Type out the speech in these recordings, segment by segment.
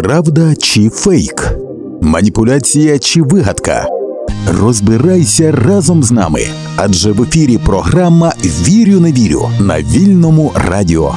Правда чи фейк? Маніпуляція чи вигадка? Розбирайся разом з нами, адже в ефірі програма «Вірю, не вірю» на Вільному радіо.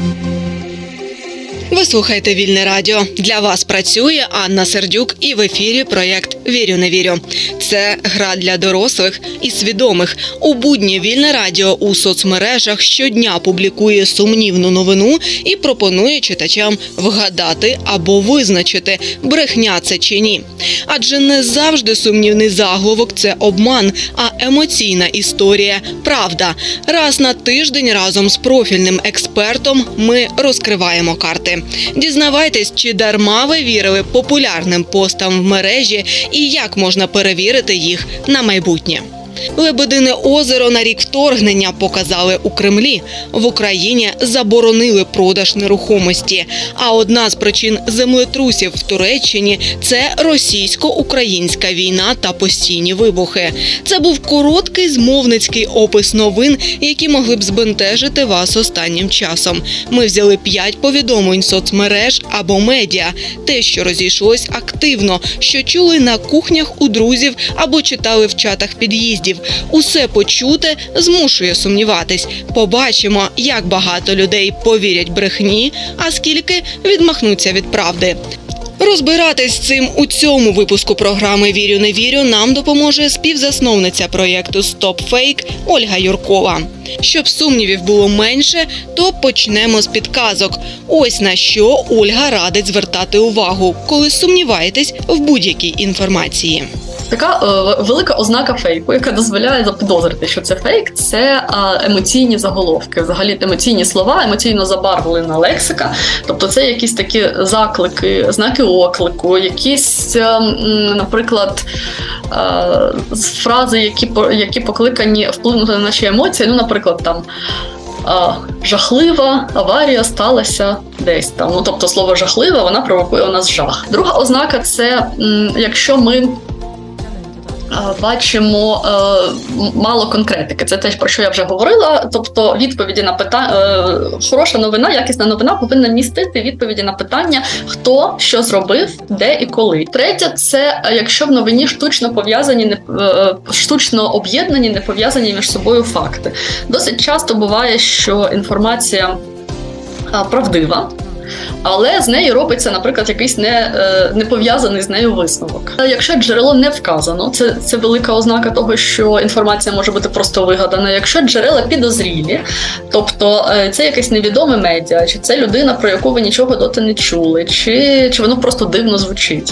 Ви слухаєте Вільне радіо. Для вас працює Анна Сердюк і в ефірі проєкт «Вірю, не вірю». Це гра для дорослих і свідомих. У будні Вільне радіо у соцмережах щодня публікує сумнівну новину і пропонує читачам вгадати або визначити, брехня це чи ні. Адже не завжди сумнівний заголовок – це обман, а емоційна історія – правда. Раз на тиждень разом з профільним експертом ми розкриваємо карти. Дізнавайтесь, чи дарма ви вірили популярним постам в мережі і як можна перевірити їх на майбутнє. Лебедине озеро на рік вторгнення показали у Кремлі. В Україні заборонили продаж нерухомості. А одна з причин землетрусів в Туреччині – це російсько-українська війна та постійні вибухи. Це був короткий змовницький опис новин, які могли б збентежити вас останнім часом. Ми взяли 5 повідомлень соцмереж або медіа. Те, що розійшлось активно, що чули на кухнях у друзів або читали в чатах під'їздів. Усе почуте змушує сумніватись. Побачимо, як багато людей повірять брехні, а скільки відмахнуться від правди. Розбиратись з цим у цьому випуску програми «Вірю, не вірю» нам допоможе співзасновниця проєкту «Стоп Фейк» Ольга Юркова. Щоб сумнівів було менше, то почнемо з підказок. Ось на що Ольга радить звертати увагу, коли сумніваєтесь в будь-якій інформації. Така велика ознака фейку, яка дозволяє запідозрити, що це фейк, це емоційні заголовки. Взагалі емоційні слова, емоційно забарвлена лексика. Тобто це якісь такі заклики, знаки оклику, якісь, наприклад, фрази, які покликані вплинути на наші емоції. Ну, наприклад, там жахлива аварія сталася десь там. Ну, тобто слово жахлива, вона провокує у нас жах. Друга ознака – це якщо ми бачимо мало конкретики. Це те, про що я вже говорила. Тобто відповіді на питання, хороша новина, якісна новина повинна містити відповіді на питання, хто що зробив, де і коли. Третє, це якщо в новині штучно об'єднані, не пов'язані між собою факти. Досить часто буває, що інформація правдива, але з нею робиться, наприклад, якийсь не пов'язаний з нею висновок. Якщо джерело не вказано, це велика ознака того, що інформація може бути просто вигадана. Якщо джерела підозрілі, тобто це якесь невідоме медіа, чи це людина, про яку ви нічого доти не чули, чи воно просто дивно звучить.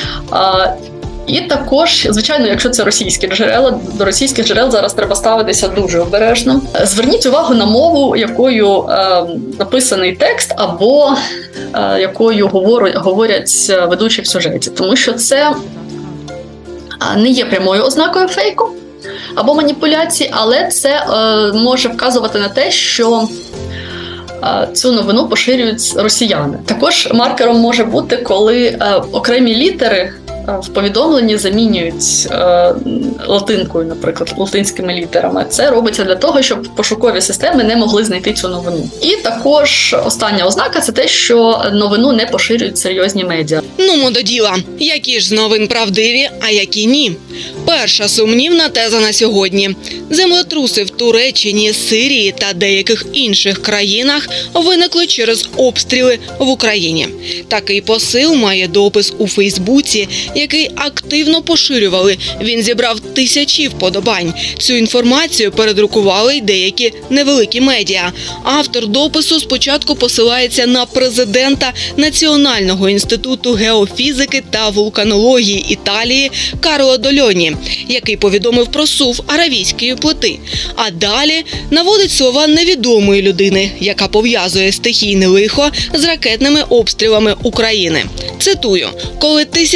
І також, звичайно, якщо це російські джерела, до російських джерел зараз треба ставитися дуже обережно. Зверніть увагу на мову, якою написаний текст, або якою говорять ведучі в сюжеті. Тому що це не є прямою ознакою фейку або маніпуляції, але це може вказувати на те, що цю новину поширюють росіяни. Також маркером може бути, коли окремі літери в повідомленні замінюють латинкою, наприклад, латинськими літерами. Це робиться для того, щоб пошукові системи не могли знайти цю новину. І також остання ознака – це те, що новину не поширюють серйозні медіа. Нумо до діла. Які ж з новин правдиві, а які ні? Перша сумнівна теза на сьогодні. Землетруси в Туреччині, Сирії та деяких інших країнах виникли через обстріли в Україні. Такий посил має допис у Фейсбуці, який активно поширювали. Він зібрав тисячі вподобань. Цю інформацію передрукували й деякі невеликі медіа. Автор допису спочатку посилається на президента Національного інституту геофізики та вулканології Італії Карло Дольоні, який повідомив про сув Аравійської плити. А далі наводить слова невідомої людини, яка пов'язує стихійне лихо з ракетними обстрілами України. Цитую: «Коли тисячі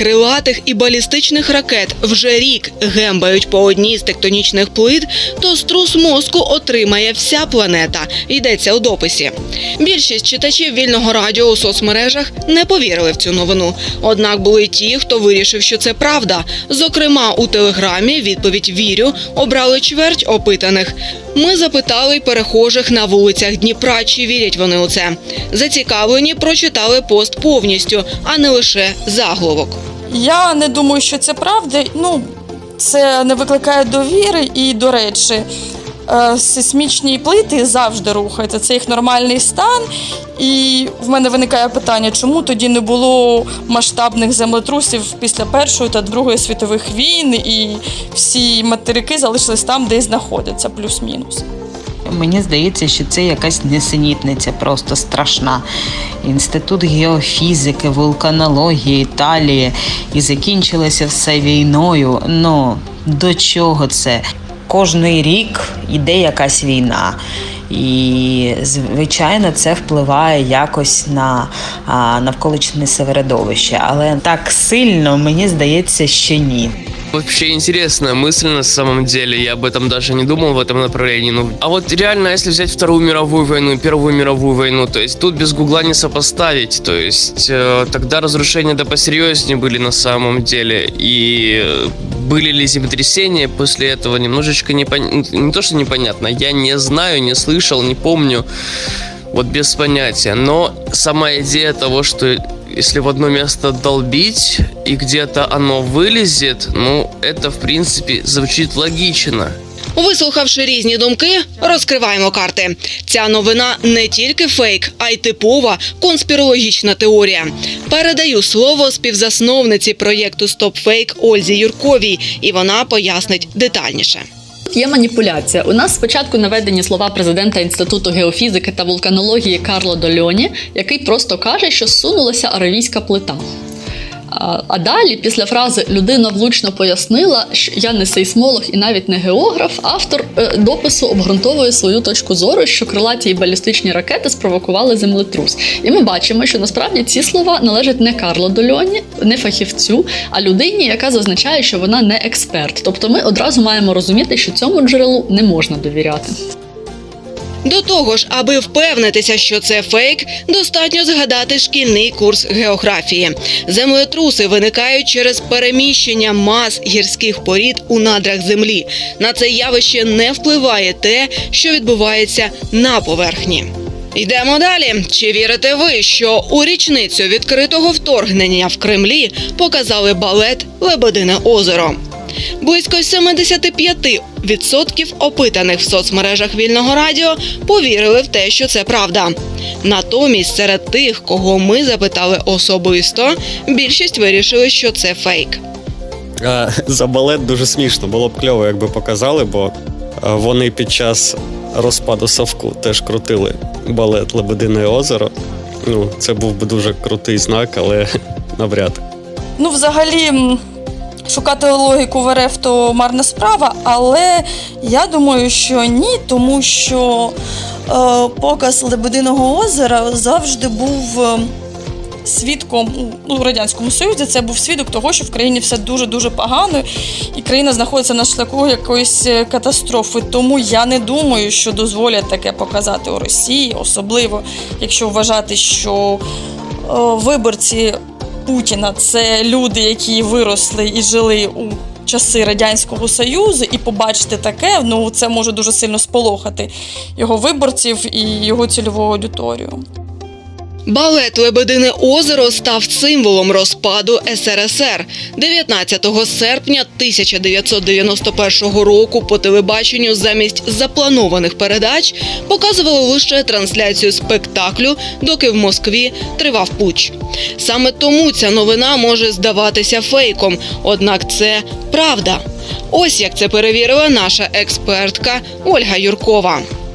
крилатих і балістичних ракет вже рік гембають по одній з тектонічних плит, то струс мозку отримає вся планета, йдеться у дописі. Більшість читачів Вільного радіо у соцмережах не повірили в цю новину. Однак були ті, хто вирішив, що це правда. Зокрема, у Телеграмі відповідь «Вірю» обрали чверть опитаних. Ми запитали перехожих на вулицях Дніпра, чи вірять вони у це. Зацікавлені прочитали пост повністю, а не лише заголовок. Я не думаю, що це правда. Це не викликає довіри і, до речі, сейсмічні плити завжди рухаються. Це їх нормальний стан. І в мене виникає питання, чому тоді не було масштабних землетрусів після Першої та Другої світових війн, і всі материки залишились там, де й знаходяться, плюс-мінус. Мені здається, що це якась несенітниця, просто страшна. Інститут геофізики, вулканології, Італії. І закінчилося все війною. До чого це? Кожний рік йде якась війна. І, звичайно, це впливає якось на навколишнє середовище. Але так сильно, мені здається, що ні. Вообще интересная мысль на самом деле, я об этом даже не думал в этом направлении. А вот реально, если взять Вторую мировую войну, Первую мировую войну, то есть тут без гугла не сопоставить, то есть тогда разрушения да посерьезнее были на самом деле, и были ли землетрясения после этого, немножечко не то, что непонятно, я не знаю, не слышал, не помню, вот без понятия, но сама идея того, что если в одно место долбить, и где-то оно вылезет, это, в принципе, звучит логично. Вислухавши різні думки, розкриваємо карти. Ця новина не тільки фейк, а й типова конспірологічна теорія. Передаю слово співзасновниці проєкту «Стоп-фейк» Ользі Юрковій, і вона пояснить детальніше. Є маніпуляція. У нас спочатку наведені слова президента Інституту геофізики та вулканології Карло Дольоні, який просто каже, що зсунулася аравійська плита. А далі, після фрази «людина влучно пояснила, що я не сейсмолог і навіть не географ», автор допису обґрунтовує свою точку зору, що крилаті і балістичні ракети спровокували землетрус. І ми бачимо, що насправді ці слова належать не Карло Дольоні, не фахівцю, а людині, яка зазначає, що вона не експерт. Тобто ми одразу маємо розуміти, що цьому джерелу не можна довіряти. До того ж, аби впевнитися, що це фейк, достатньо згадати шкільний курс географії. Землетруси виникають через переміщення мас гірських порід у надрах землі. На це явище не впливає те, що відбувається на поверхні. Йдемо далі. Чи вірите ви, що у річницю відкритого вторгнення в Кремлі показали балет «Лебедине озеро»? Близько 75% опитаних в соцмережах Вільного радіо повірили в те, що це правда. Натомість серед тих, кого ми запитали особисто, більшість вирішили, що це фейк. За балет дуже смішно. Було б кльово, якби показали, бо вони під час розпаду Совку теж крутили балет «Лебедине озеро». Це був би дуже крутий знак, але навряд. Взагалі, шукати логіку в РФ – то марна справа, але я думаю, що ні, тому що показ «Лебединого озера» завжди був свідком, у Радянському Союзі це був свідок того, що в країні все дуже-дуже погано, і країна знаходиться на шляху якоїсь катастрофи. Тому я не думаю, що дозволять таке показати у Росії, особливо, якщо вважати, що виборці Путіна – це люди, які виросли і жили у часи Радянського Союзу, і побачити таке, це може дуже сильно сполохати його виборців і його цільову аудиторію. Балет «Лебедине озеро» став символом розпаду СРСР. 19 серпня 1991 року по телебаченню замість запланованих передач показували лише трансляцію спектаклю, доки в Москві тривав путч. Саме тому ця новина може здаватися фейком, однак це правда. Ось як це перевірила наша експертка Ольга Юркова.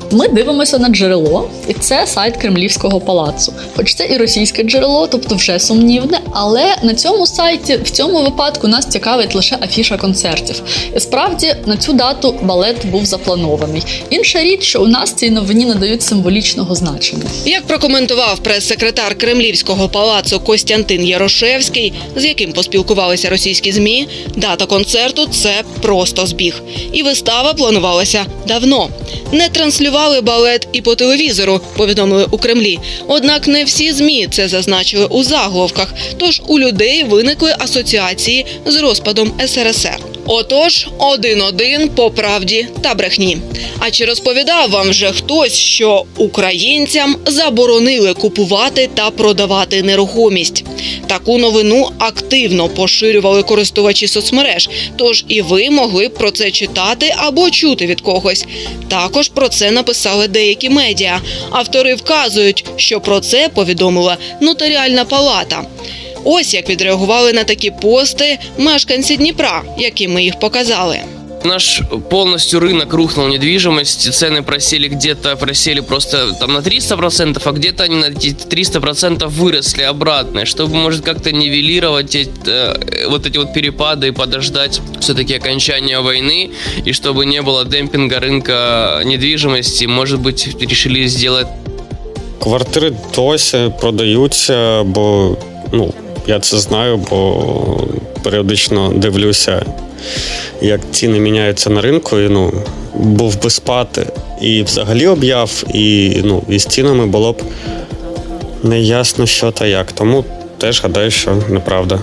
Ми дивимося на джерело, і це сайт Кремлівського палацу. Хоч це і російське джерело, тобто вже сумнівне, але на цьому сайті, в цьому випадку, нас цікавить лише афіша концертів. І справді, на цю дату балет був запланований. Інша річ, що у нас цій новині надають символічного значення. Як прокоментував прес-секретар Кремлівського палацу Костянтин Ярошевський, з яким поспілкувалися російські ЗМІ, дата концерту – це просто збіг. І вистава планувалася давно. Не транслювали балет і по телевізору, повідомили у Кремлі. Однак не всі ЗМІ це зазначили у заголовках, тож у людей виникли асоціації з розпадом СРСР. Отож, 1-1 по правді та брехні. А чи розповідав вам вже хтось, що українцям заборонили купувати та продавати нерухомість? Таку новину активно поширювали користувачі соцмереж, тож і ви могли б про це читати або чути від когось. Також про це написали деякі медіа. Автори вказують, що про це повідомила Нотаріальна палата. Ось як відреагували на такі пости мешканці Дніпра, які ми їх показали. Наш полностью рынок рухнул недвижимости, цены просели просто там на 300%, а где-то они на 300% выросли обратно, чтобы, может, как-то нивелировать вот эти вот перепады и подождать все-таки окончания войны, и чтобы не было демпинга рынка недвижимости, может быть, решили сделать. Квартири досі продаються, бо, я це знаю, бо періодично дивлюся, як ціни міняються на ринку, і, був би спати і взагалі об'яв, і з цінами було б неясно, що та як. Тому теж гадаю, що неправда.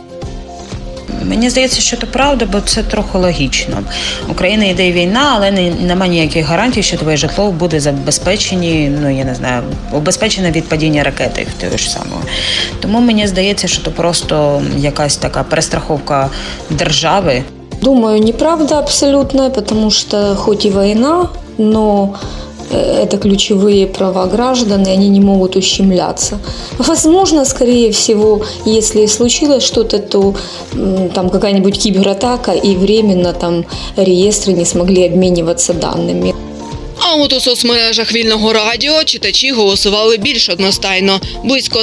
Мені здається, що це правда, бо це трохи логічно. В Україні йде війна, але немає ніяких гарантій, що твоє житло буде убезпечене від падіння ракети того ж самого. Тому мені здається, що це просто якась така перестраховка держави. Думаю, неправда абсолютно, потому что хоть и война, но это ключевые права граждан, и они не могут ущемляться. Возможно, скорее всего, если и случилось что-то, то там какая-нибудь кибератака, и временно там реестры не смогли обмениваться данными. А от у соцмережах Вільного радіо читачі голосували більш одностайно. Близько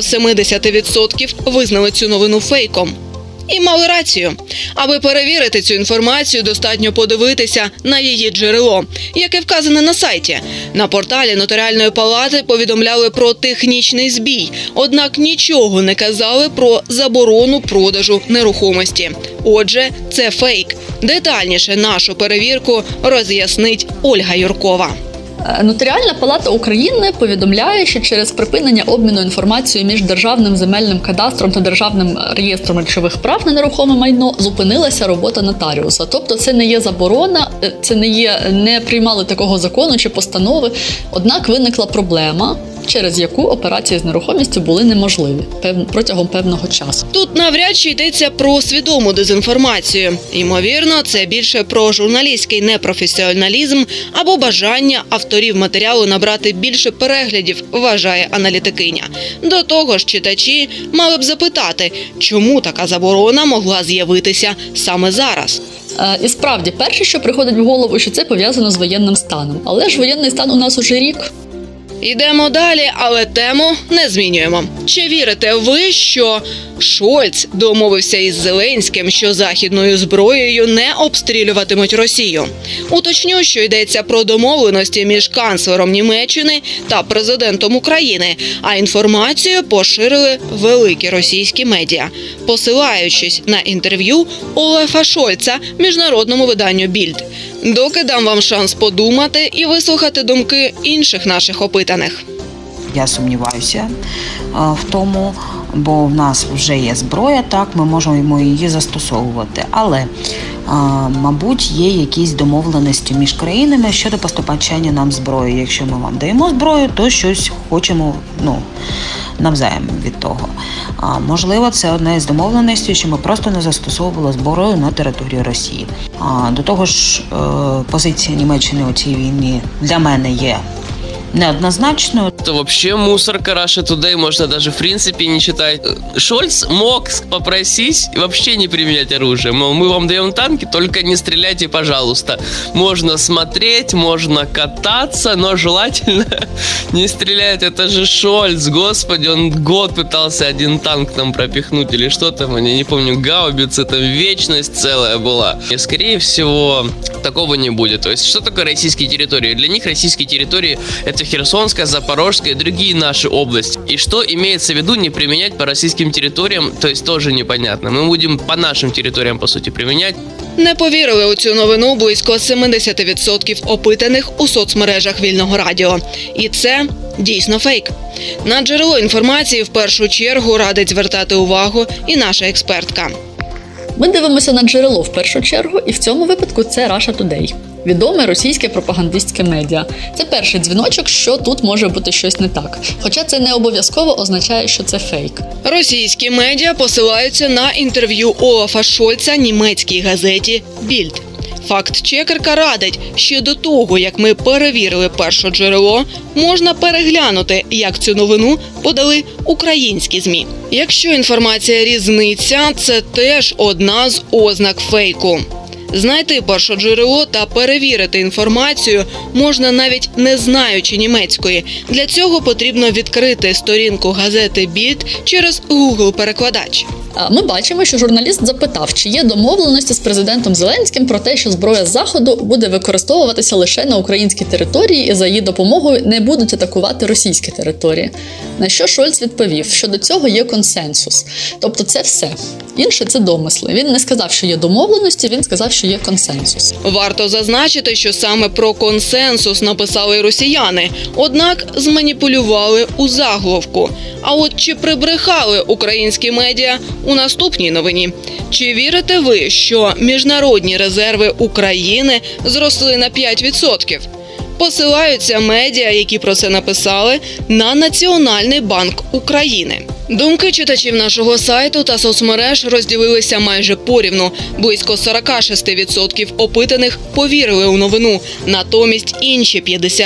70% визнали цю новину фейком. І мали рацію. Аби перевірити цю інформацію, достатньо подивитися на її джерело, яке вказане на сайті. На порталі Нотаріальної палати повідомляли про технічний збій, однак нічого не казали про заборону продажу нерухомості. Отже, це фейк. Детальніше нашу перевірку роз'яснить Ольга Юркова. Нотаріальна палата України повідомляє, що через припинення обміну інформацією між Державним земельним кадастром та Державним реєстром речових прав на нерухоме майно зупинилася робота нотаріуса. Тобто це не є заборона, не приймали такого закону чи постанови, однак виникла проблема, через яку операції з нерухомістю були неможливі протягом певного часу. Тут навряд чи йдеться про свідому дезінформацію. Ймовірно, це більше про журналістський непрофесіоналізм або бажання авторів матеріалу набрати більше переглядів, вважає аналітикиня. До того ж, читачі мали б запитати, чому така заборона могла з'явитися саме зараз. І справді, перше, що приходить в голову, що це пов'язано з воєнним станом. Але ж воєнний стан у нас уже рік. Йдемо далі, але тему не змінюємо. Чи вірите ви, що Шольц домовився із Зеленським, що західною зброєю не обстрілюватимуть Росію? Уточню, що йдеться про домовленості між канцлером Німеччини та президентом України, а інформацію поширили великі російські медіа, посилаючись на інтерв'ю Олафа Шольца міжнародному виданню «Більд». Доки дам вам шанс подумати і вислухати думки інших наших опитаних. Я сумніваюся в тому, бо в нас вже є зброя, так, ми можемо її застосовувати. Але, мабуть, є якісь домовленості між країнами щодо постачання нам зброї. Якщо ми вам даємо зброю, то щось хочемо, навзаєм від того. Можливо, це одна із домовленостей, що ми просто не застосовували зброю на території Росії. До того ж, позиція Німеччини у цій війні для мене є неоднозначною. то вообще мусорка Russia Today, можно даже в принципе не читать. Шольц мог попросить вообще не применять оружие. Мол, мы вам даем танки, только не стреляйте, пожалуйста. Можно смотреть, можно кататься, но желательно не стрелять. Это же Шольц, господи, он год пытался один танк там пропихнуть или что там, я не помню, гаубицы, там вечность целая была. И, скорее всего, такого не будет. То есть, что такое российские территории? Для них российские территории – это Херсонская, Запорожская и другие наши области. И что имеется в виду не применять по российским территориям, то есть тоже непонятно. Мы будем по нашим территориям, по сути, применять. Не повірили у цю новину близько 70% опитаних у соцмережах Вільного радіо. І це дійсно фейк. На джерело інформації в першу чергу радить звертати увагу і наша експертка. Ми дивимося на джерело в першу чергу, і в цьому випадку це Russia Today. Відоме російське пропагандистське медіа. Це перший дзвіночок, що тут може бути щось не так. Хоча це не обов'язково означає, що це фейк. Російські медіа посилаються на інтерв'ю Олафа Шольца німецькій газеті «Більд». Факт-чекерка радить, ще до того, як ми перевірили перше джерело, можна переглянути, як цю новину подали українські ЗМІ. Якщо інформація різниця, це теж одна з ознак фейку. Знайти перше джерело та перевірити інформацію можна навіть не знаючи німецької. Для цього потрібно відкрити сторінку газети «Більд» через Google-перекладач. Ми бачимо, що журналіст запитав, чи є домовленості з президентом Зеленським про те, що зброя з Заходу буде використовуватися лише на українській території і за її допомогою не будуть атакувати російські території. На що Шольц відповів, що до цього є консенсус. Тобто це все. Інше – це домисли. Він не сказав, що є домовленості, він сказав, що є консенсус. Варто зазначити, що саме про консенсус написали росіяни, однак зманіпулювали у заголовку. А от чи прибрехали українські медіа у наступній новині? Чи вірите ви, що міжнародні резерви України зросли на 5%? Посилаються медіа, які про це написали, на Національний банк України. Думки читачів нашого сайту та соцмереж розділилися майже порівну. Близько 46% опитаних повірили у новину. Натомість інші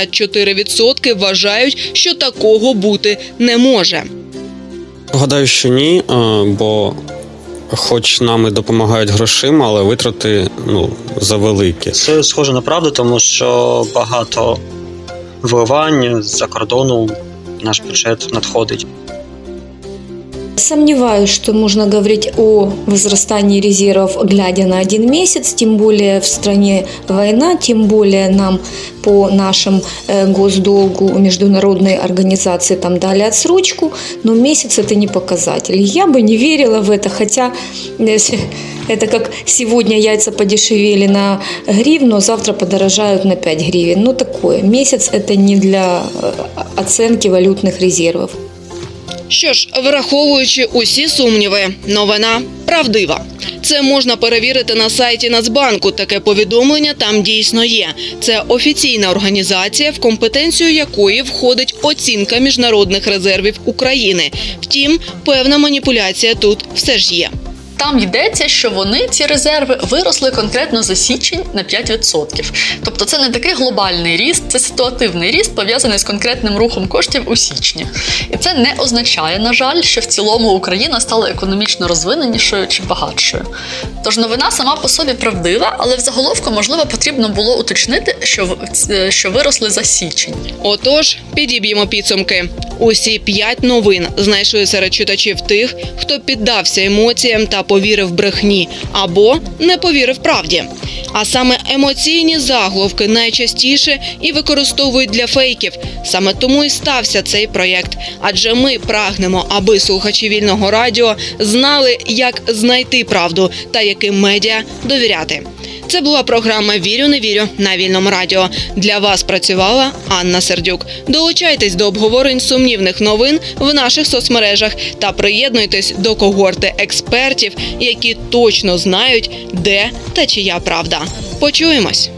54% вважають, що такого бути не може. Гадаю, що ні, бо хоч нам і допомагають грошима, але витрати завеликі. Це схоже на правду, тому що багато вливань з-за кордону в наш бюджет надходить. Сомневаюсь, что можно говорить о возрастании резервов, глядя на 1 месяц, тем более в стране война, тем более нам по нашим госдолгу международные организации там дали отсрочку, но месяц это не показатель. Я бы не верила в это, хотя это как сегодня яйца подешевели на гривну, завтра подорожают на 5 гривен. Ну такое, месяц это не для оценки валютных резервов. Що ж, враховуючи усі сумніви, новина правдива. Це можна перевірити на сайті Нацбанку. Таке повідомлення там дійсно є. Це офіційна організація, в компетенцію якої входить оцінка міжнародних резервів України. Втім, певна маніпуляція тут все ж є. Там йдеться, що вони, ці резерви, виросли конкретно за січень на 5%. Тобто це не такий глобальний ріст, це ситуативний ріст, пов'язаний з конкретним рухом коштів у січні. І це не означає, на жаль, що в цілому Україна стала економічно розвиненішою чи багатшою. Тож новина сама по собі правдива, але в заголовку, можливо, потрібно було уточнити, що виросли за січень. Отож, підіб'ємо підсумки. Усі 5 новин знайшли серед читачів тих, хто піддався емоціям та повірив брехні або не повірив правді. А саме емоційні заголовки найчастіше і використовують для фейків. Саме тому і стався цей проєкт. Адже ми прагнемо, аби слухачі Вільного радіо знали, як знайти правду та яким медіа довіряти. Це була програма «Вірю, не вірю» на Вільному радіо. Для вас працювала Анна Сердюк. Долучайтесь до обговорень сумнівних новин в наших соцмережах та приєднуйтесь до когорти експертів, які точно знають, де та чия правда. Почуємось!